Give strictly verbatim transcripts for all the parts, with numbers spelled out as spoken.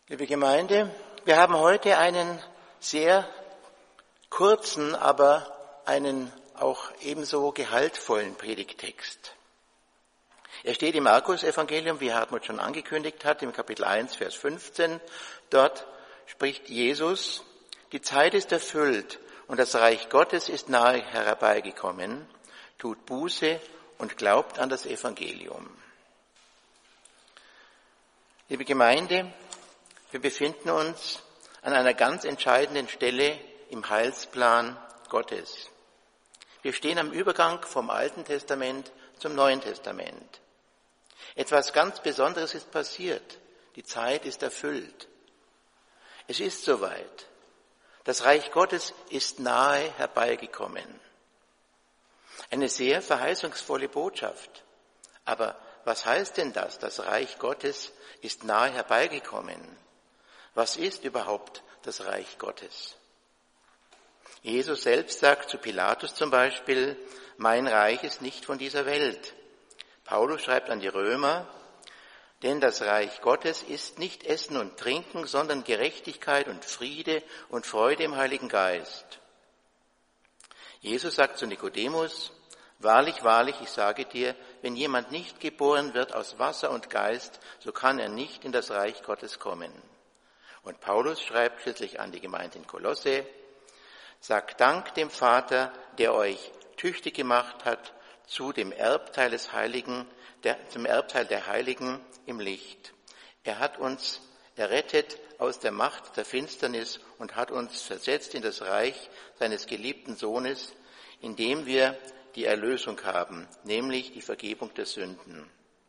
Liebe Gemeinde, wir haben heute einen sehr kurzen, aber einen auch ebenso gehaltvollen Predigttext. Er steht im Markus-Evangelium, wie Hartmut schon angekündigt hat, im Kapitel eins, Vers fünfzehn. Dort spricht Jesus: Die Zeit ist erfüllt und das Reich Gottes ist nahe herbeigekommen. Tut Buße und glaubt an das Evangelium. Liebe Gemeinde, wir befinden uns an einer ganz entscheidenden Stelle im Heilsplan Gottes. Wir stehen am Übergang vom Alten Testament zum Neuen Testament. Etwas ganz Besonderes ist passiert. Die Zeit ist erfüllt. Es ist soweit. Das Reich Gottes ist nahe herbeigekommen. Eine sehr verheißungsvolle Botschaft. Aber was heißt denn das? Das Reich Gottes ist nahe herbeigekommen. Was ist überhaupt das Reich Gottes? Jesus selbst sagt zu Pilatus zum Beispiel: Mein Reich ist nicht von dieser Welt. Paulus schreibt an die Römer: Denn das Reich Gottes ist nicht Essen und Trinken, sondern Gerechtigkeit und Friede und Freude im Heiligen Geist. Jesus sagt zu Nikodemus: Wahrlich, wahrlich, ich sage dir, wenn jemand nicht geboren wird aus Wasser und Geist, so kann er nicht in das Reich Gottes kommen. Und Paulus schreibt schließlich an die Gemeinde in Kolosse: Sagt Dank dem Vater, der euch tüchtig gemacht hat zu dem Erbteil des Heiligen, der, zum Erbteil der Heiligen im Licht. Er hat uns errettet aus der Macht der Finsternis und hat uns versetzt in das Reich seines geliebten Sohnes, in dem wir die Erlösung haben, nämlich die Vergebung der Sünden.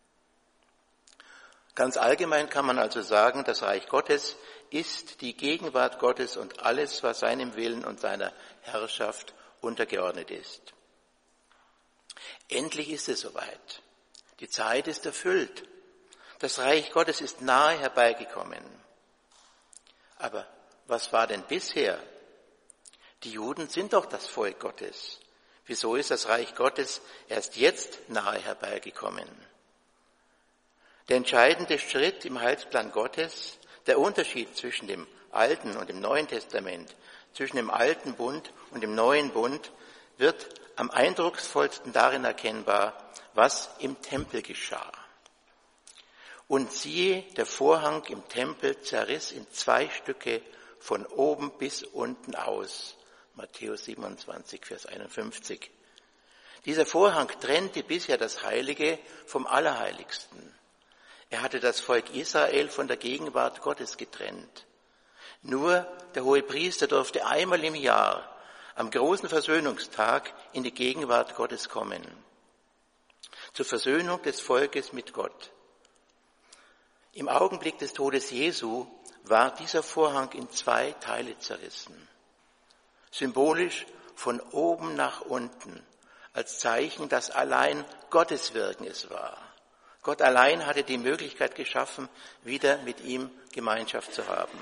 Ganz allgemein kann man also sagen, das Reich Gottes ist die Gegenwart Gottes und alles, was seinem Willen und seiner Herrschaft untergeordnet ist. Endlich ist es soweit. Die Zeit ist erfüllt. Das Reich Gottes ist nahe herbeigekommen. Aber was war denn bisher? Die Juden sind doch das Volk Gottes. Wieso ist das Reich Gottes erst jetzt nahe herbeigekommen? Der entscheidende Schritt im Heilsplan Gottes, der Unterschied zwischen dem Alten und dem Neuen Testament, zwischen dem Alten Bund und dem Neuen Bund, wird am eindrucksvollsten darin erkennbar, was im Tempel geschah. Und siehe, der Vorhang im Tempel zerriss in zwei Stücke von oben bis unten aus. Matthäus siebenundzwanzig, Vers einundfünfzig. Dieser Vorhang trennte bisher das Heilige vom Allerheiligsten. Er hatte das Volk Israel von der Gegenwart Gottes getrennt. Nur der Hohepriester durfte einmal im Jahr, am großen Versöhnungstag, in die Gegenwart Gottes kommen. Zur Versöhnung des Volkes mit Gott. Im Augenblick des Todes Jesu war dieser Vorhang in zwei Teile zerrissen. Symbolisch von oben nach unten, als Zeichen, dass allein Gottes Wirken es war. Gott allein hatte die Möglichkeit geschaffen, wieder mit ihm Gemeinschaft zu haben.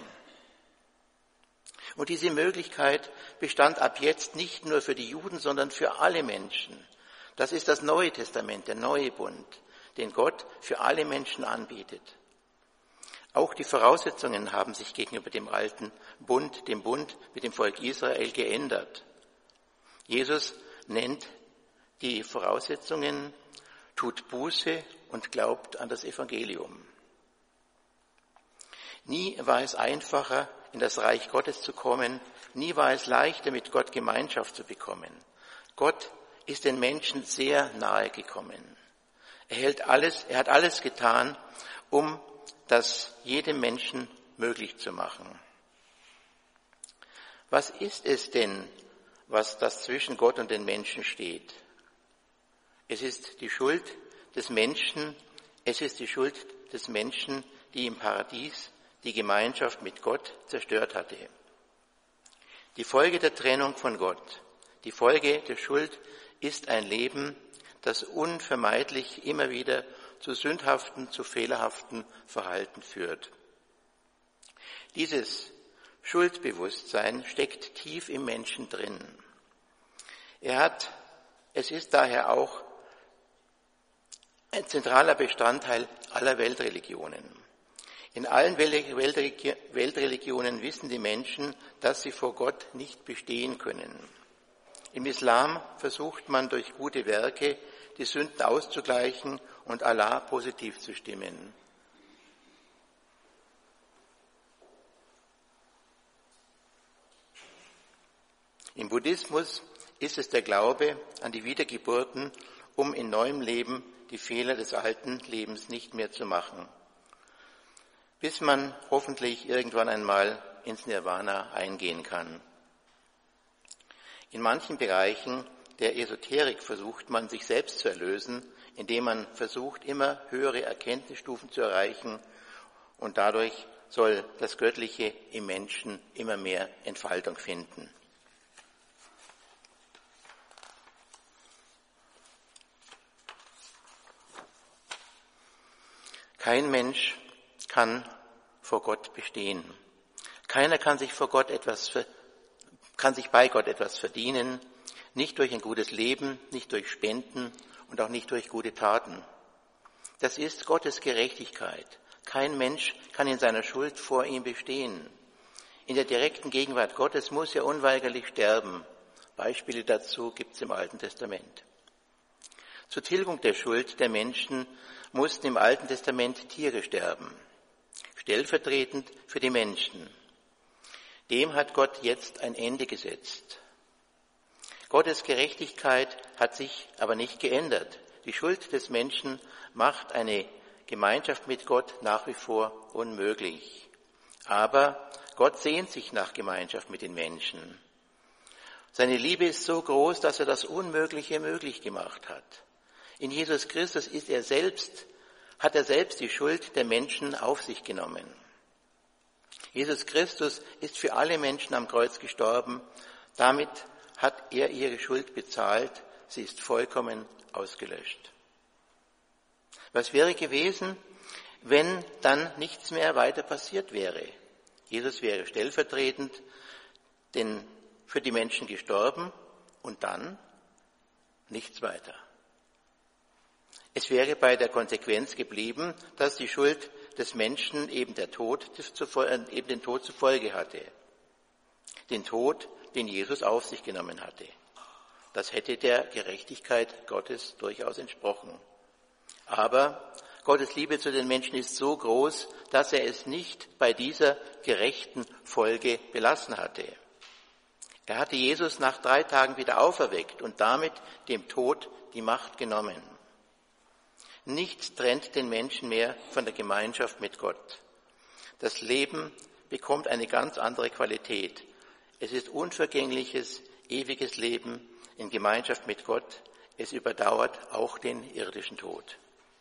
Und diese Möglichkeit bestand ab jetzt nicht nur für die Juden, sondern für alle Menschen. Das ist das Neue Testament, der neue Bund, den Gott für alle Menschen anbietet. Auch die Voraussetzungen haben sich gegenüber dem alten Bund, dem Bund mit dem Volk Israel, geändert. Jesus nennt die Voraussetzungen: Tut Buße und glaubt an das Evangelium. Nie war es einfacher, in das Reich Gottes zu kommen. Nie war es leichter, mit Gott Gemeinschaft zu bekommen. Gott ist den Menschen sehr nahe gekommen. Er hält alles, er hat alles getan, um das jedem Menschen möglich zu machen. Was ist es denn, was das zwischen Gott und den Menschen steht? Es ist die Schuld des Menschen, es ist die Schuld des Menschen, die im Paradies die Gemeinschaft mit Gott zerstört hatte. Die Folge der Trennung von Gott, die Folge der Schuld ist ein Leben, das unvermeidlich immer wieder zu sündhaften, zu fehlerhaften Verhalten führt. Dieses Schuldbewusstsein steckt tief im Menschen drin. Er hat, es ist daher auch ein zentraler Bestandteil aller Weltreligionen. In allen Weltreligionen wissen die Menschen, dass sie vor Gott nicht bestehen können. Im Islam versucht man durch gute Werke die Sünden auszugleichen und Allah positiv zu stimmen. Im Buddhismus ist es der Glaube an die Wiedergeburten, um in neuem Leben die Fehler des alten Lebens nicht mehr zu machen, bis man hoffentlich irgendwann einmal ins Nirvana eingehen kann. In manchen Bereichen der Esoterik versucht man, sich selbst zu erlösen, indem man versucht, immer höhere Erkenntnisstufen zu erreichen, und dadurch soll das Göttliche im Menschen immer mehr Entfaltung finden. Kein Mensch kann vor Gott bestehen. Keiner kann sich vor Gott etwas, kann sich bei Gott etwas verdienen, nicht durch ein gutes Leben, nicht durch Spenden und auch nicht durch gute Taten. Das ist Gottes Gerechtigkeit. Kein Mensch kann in seiner Schuld vor ihm bestehen. In der direkten Gegenwart Gottes muss er unweigerlich sterben. Beispiele dazu gibt es im Alten Testament. Zur Tilgung der Schuld der Menschen mussten im Alten Testament Tiere sterben, stellvertretend für die Menschen. Dem hat Gott jetzt ein Ende gesetzt. Gottes Gerechtigkeit hat sich aber nicht geändert. Die Schuld des Menschen macht eine Gemeinschaft mit Gott nach wie vor unmöglich. Aber Gott sehnt sich nach Gemeinschaft mit den Menschen. Seine Liebe ist so groß, dass er das Unmögliche möglich gemacht hat. In Jesus Christus ist er selbst, hat er selbst die Schuld der Menschen auf sich genommen. Jesus Christus ist für alle Menschen am Kreuz gestorben. Damit hat er ihre Schuld bezahlt. Sie ist vollkommen ausgelöscht. Was wäre gewesen, wenn dann nichts mehr weiter passiert wäre? Jesus wäre stellvertretend denn für die Menschen gestorben und dann nichts weiter. Es wäre bei der Konsequenz geblieben, dass die Schuld des Menschen eben, der Tod, eben den Tod zur Folge hatte. Den Tod, den Jesus auf sich genommen hatte. Das hätte der Gerechtigkeit Gottes durchaus entsprochen. Aber Gottes Liebe zu den Menschen ist so groß, dass er es nicht bei dieser gerechten Folge belassen hatte. Er hatte Jesus nach drei Tagen wieder auferweckt und damit dem Tod die Macht genommen. Nichts trennt den Menschen mehr von der Gemeinschaft mit Gott. Das Leben bekommt eine ganz andere Qualität. Es ist unvergängliches, ewiges Leben in Gemeinschaft mit Gott. Es überdauert auch den irdischen Tod.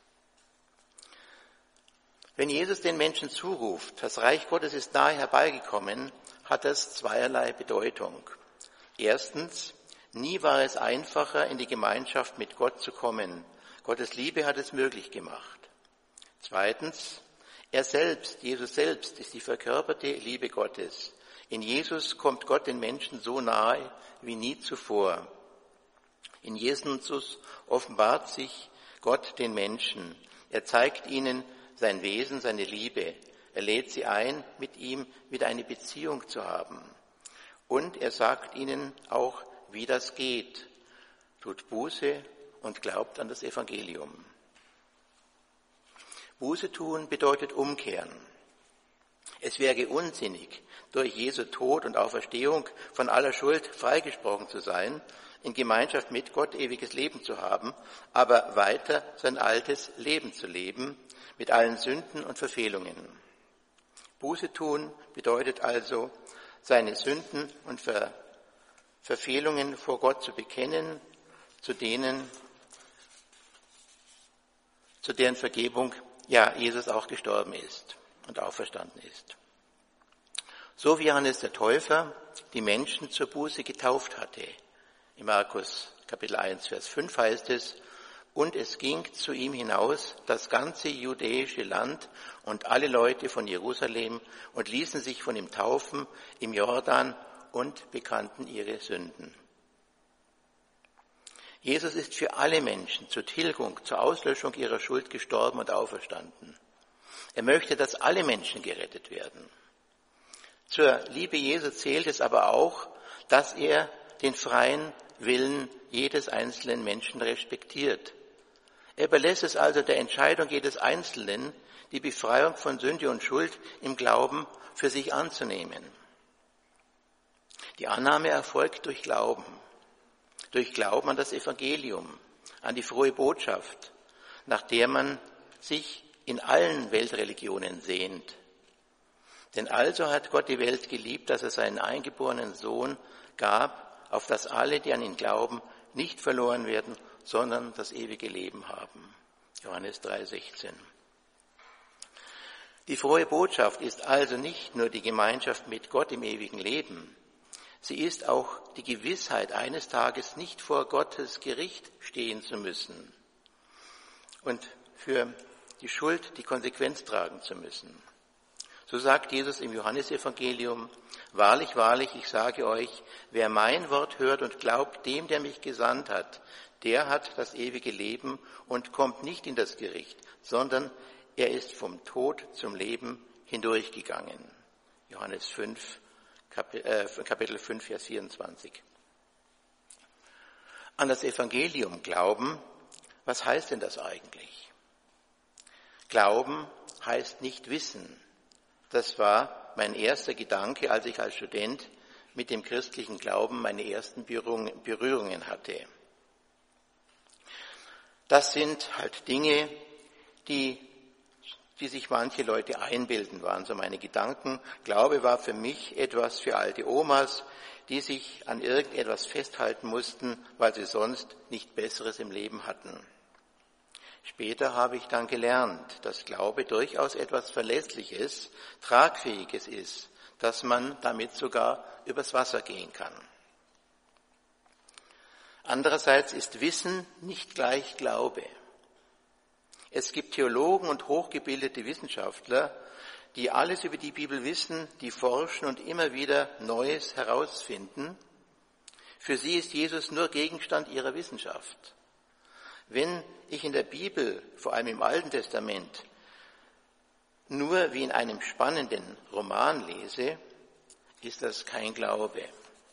Wenn Jesus den Menschen zuruft, das Reich Gottes ist nahe herbeigekommen, hat das zweierlei Bedeutung. Erstens, nie war es einfacher, in die Gemeinschaft mit Gott zu kommen. Gottes Liebe hat es möglich gemacht. Zweitens, er selbst, Jesus selbst, ist die verkörperte Liebe Gottes. In Jesus kommt Gott den Menschen so nahe wie nie zuvor. In Jesus offenbart sich Gott den Menschen. Er zeigt ihnen sein Wesen, seine Liebe. Er lädt sie ein, mit ihm wieder eine Beziehung zu haben. Und er sagt ihnen auch, wie das geht. Tut Buße und glaubt an das Evangelium. Buße tun bedeutet umkehren. Es wäre unsinnig, durch Jesu Tod und Auferstehung von aller Schuld freigesprochen zu sein, in Gemeinschaft mit Gott ewiges Leben zu haben, aber weiter sein altes Leben zu leben, mit allen Sünden und Verfehlungen. Buße tun bedeutet also, seine Sünden und Ver- Verfehlungen vor Gott zu bekennen, zu denen, zu deren Vergebung ja Jesus auch gestorben ist und auferstanden ist. So wie Johannes der Täufer die Menschen zur Buße getauft hatte. In Markus Kapitel eins, Vers fünf heißt es, und es ging zu ihm hinaus das ganze judäische Land und alle Leute von Jerusalem und ließen sich von ihm taufen im Jordan und bekannten ihre Sünden. Jesus ist für alle Menschen zur Tilgung, zur Auslöschung ihrer Schuld gestorben und auferstanden. Er möchte, dass alle Menschen gerettet werden. Zur Liebe Jesu zählt es aber auch, dass er den freien Willen jedes einzelnen Menschen respektiert. Er überlässt es also der Entscheidung jedes Einzelnen, die Befreiung von Sünde und Schuld im Glauben für sich anzunehmen. Die Annahme erfolgt durch Glauben, durch Glauben an das Evangelium, an die frohe Botschaft, nach der man sich in allen Weltreligionen sehnt. Denn also hat Gott die Welt geliebt, dass er seinen eingeborenen Sohn gab, auf dass alle, die an ihn glauben, nicht verloren werden, sondern das ewige Leben haben. Johannes drei sechzehn. Die frohe Botschaft ist also nicht nur die Gemeinschaft mit Gott im ewigen Leben, sie ist auch die Gewissheit, eines Tages nicht vor Gottes Gericht stehen zu müssen und für die Schuld die Konsequenz tragen zu müssen. So sagt Jesus im Johannesevangelium: Wahrlich, wahrlich, ich sage euch, wer mein Wort hört und glaubt dem, der mich gesandt hat, der hat das ewige Leben und kommt nicht in das Gericht, sondern er ist vom Tod zum Leben hindurchgegangen. Johannes fünf, Kapitel fünf, Vers vierundzwanzig. An das Evangelium glauben, was heißt denn das eigentlich? Glauben heißt nicht wissen. Das war mein erster Gedanke, als ich als Student mit dem christlichen Glauben meine ersten Berührungen hatte. Das sind halt Dinge, die, die sich manche Leute einbilden, waren so meine Gedanken. Glaube war für mich etwas für alte Omas, die sich an irgendetwas festhalten mussten, weil sie sonst nicht Besseres im Leben hatten. Später habe ich dann gelernt, dass Glaube durchaus etwas Verlässliches, Tragfähiges ist, dass man damit sogar übers Wasser gehen kann. Andererseits ist Wissen nicht gleich Glaube. Es gibt Theologen und hochgebildete Wissenschaftler, die alles über die Bibel wissen, die forschen und immer wieder Neues herausfinden. Für sie ist Jesus nur Gegenstand ihrer Wissenschaft. Wenn ich in der Bibel, vor allem im Alten Testament, nur wie in einem spannenden Roman lese, ist das kein Glaube.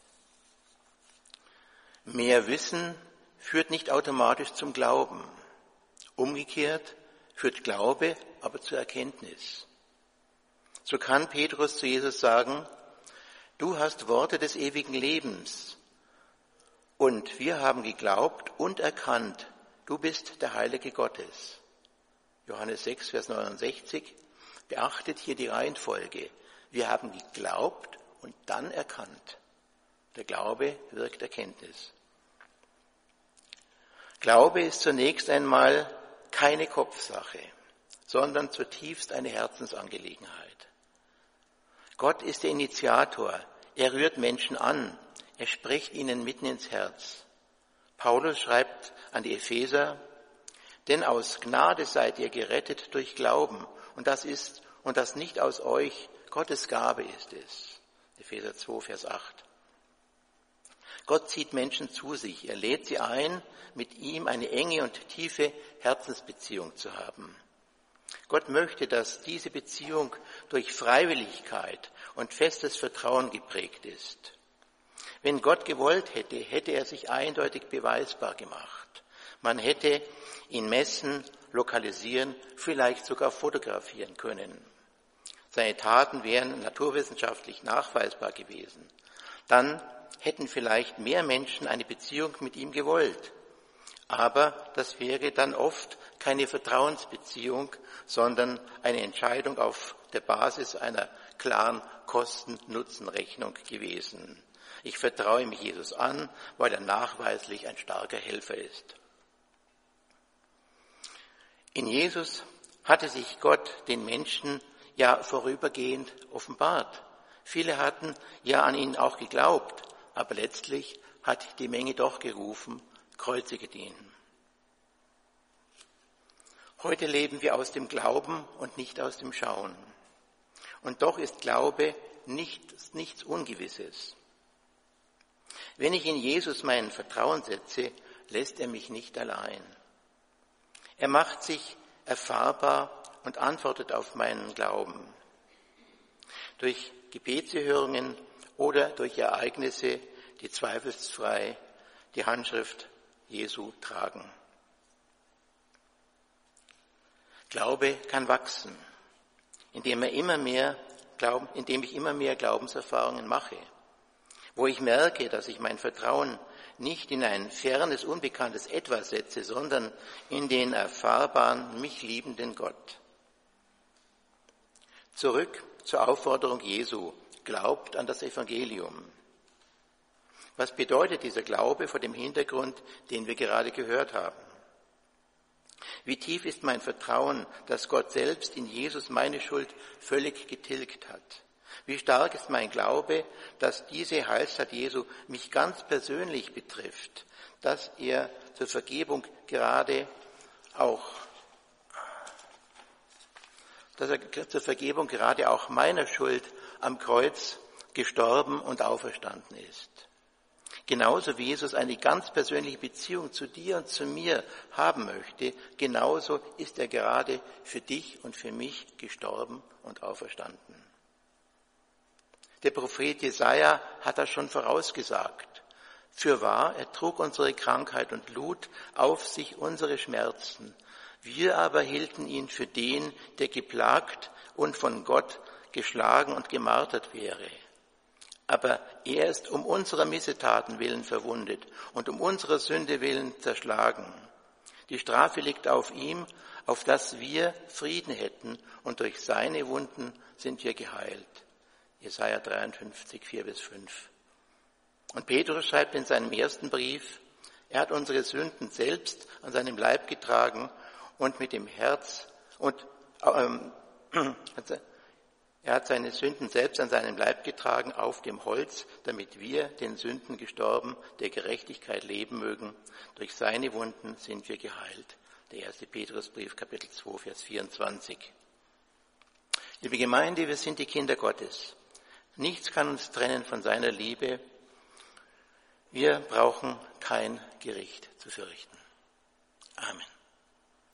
Mehr Wissen führt nicht automatisch zum Glauben. Umgekehrt führt Glaube aber zur Erkenntnis. So kann Petrus zu Jesus sagen: Du hast Worte des ewigen Lebens und wir haben geglaubt und erkannt, du bist der Heilige Gottes. Johannes sechs, Vers neunundsechzig. Beachtet hier die Reihenfolge. Wir haben geglaubt und dann erkannt. Der Glaube wirkt Erkenntnis. Glaube ist zunächst einmal keine Kopfsache, sondern zutiefst eine Herzensangelegenheit. Gott ist der Initiator. Er rührt Menschen an. Er spricht ihnen mitten ins Herz. Paulus schreibt an die Epheser: Denn aus Gnade seid ihr gerettet durch Glauben. Und das ist, und das nicht aus euch, Gottes Gabe ist es. Epheser zwei, Vers acht. Gott zieht Menschen zu sich. Er lädt sie ein, mit ihm eine enge und tiefe Herzensbeziehung zu haben. Gott möchte, dass diese Beziehung durch Freiwilligkeit und festes Vertrauen geprägt ist. Wenn Gott gewollt hätte, hätte er sich eindeutig beweisbar gemacht. Man hätte ihn messen, lokalisieren, vielleicht sogar fotografieren können. Seine Taten wären naturwissenschaftlich nachweisbar gewesen. Dann hätten vielleicht mehr Menschen eine Beziehung mit ihm gewollt. Aber das wäre dann oft keine Vertrauensbeziehung, sondern eine Entscheidung auf der Basis einer klaren Kosten-Nutzen-Rechnung gewesen. Ich vertraue mich Jesus an, weil er nachweislich ein starker Helfer ist. In Jesus hatte sich Gott den Menschen ja vorübergehend offenbart. Viele hatten ja an ihn auch geglaubt, aber letztlich hat die Menge doch gerufen: Kreuzigt ihn. Heute leben wir aus dem Glauben und nicht aus dem Schauen. Und doch ist Glaube nichts, nichts Ungewisses. Wenn ich in Jesus mein Vertrauen setze, lässt er mich nicht allein. Er macht sich erfahrbar und antwortet auf meinen Glauben. Durch Gebetserhörungen oder durch Ereignisse, die zweifelsfrei die Handschrift Jesu tragen. Glaube kann wachsen, indem, er immer mehr Glauben, indem ich immer mehr Glaubenserfahrungen mache, wo ich merke, dass ich mein Vertrauen nicht in ein fernes, unbekanntes Etwas setze, sondern in den erfahrbaren, mich liebenden Gott. Zurück zur Aufforderung Jesu, glaubt an das Evangelium. Was bedeutet dieser Glaube vor dem Hintergrund, den wir gerade gehört haben? Wie tief ist mein Vertrauen, dass Gott selbst in Jesus meine Schuld völlig getilgt hat? Wie stark ist mein Glaube, dass diese Heilstat Jesu mich ganz persönlich betrifft, dass er zur Vergebung gerade auch, dass er zur Vergebung gerade auch meiner Schuld am Kreuz gestorben und auferstanden ist. Genauso wie Jesus eine ganz persönliche Beziehung zu dir und zu mir haben möchte, genauso ist er gerade für dich und für mich gestorben und auferstanden. Der Prophet Jesaja hat das schon vorausgesagt. Fürwahr, er trug unsere Krankheit und lud auf sich unsere Schmerzen. Wir aber hielten ihn für den, der geplagt und von Gott geschlagen und gemartert wäre. Aber er ist um unserer Missetaten willen verwundet und um unserer Sünde willen zerschlagen. Die Strafe liegt auf ihm, auf dass wir Frieden hätten, und durch seine Wunden sind wir geheilt. Jesaja dreiundfünfzig, vier bis fünf. Und Petrus schreibt in seinem ersten Brief, er hat unsere Sünden selbst an seinem Leib getragen und mit dem Herz und ähm, er hat seine Sünden selbst an seinem Leib getragen auf dem Holz, damit wir den Sünden gestorben, der Gerechtigkeit leben mögen. Durch seine Wunden sind wir geheilt. Der erste Petrusbrief, Kapitel zwei, Vers vierundzwanzig. Liebe Gemeinde, wir sind die Kinder Gottes. Nichts kann uns trennen von seiner Liebe. Wir brauchen kein Gericht zu fürchten. Amen.